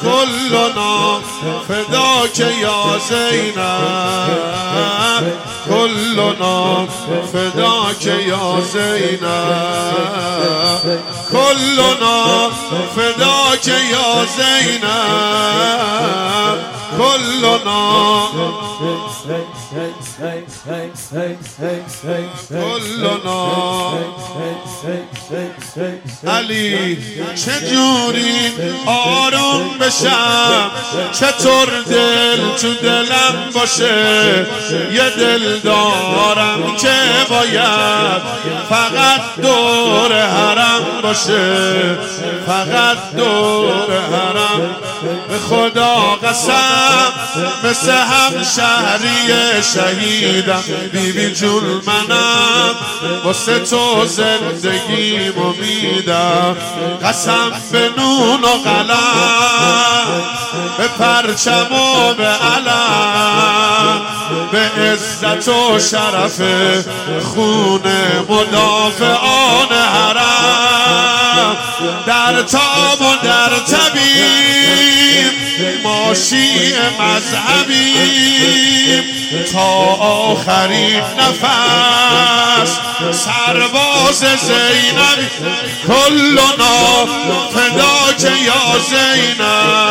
كلنا فداك يا زينب كلنا فداك يا زينب كلنا فداك يا زينب كلنا كلنا علی چجوری آروم بشم چطور دل تو دلم باشه یه دل دارم که باید فقط دور حرم باشه فقط دور حرم به خدا قسم مثل همشهری شهیدم بیبی جون منم واسه تو زندگیمو میدم قسم به نون و قلم به پرچم و به علم به عزت و شرف خون مدافعان حرم در تاب و در طبیب ما شیعه مذهبیم تا آخرین نفس سرباز زینب کلنا فداک یا زینب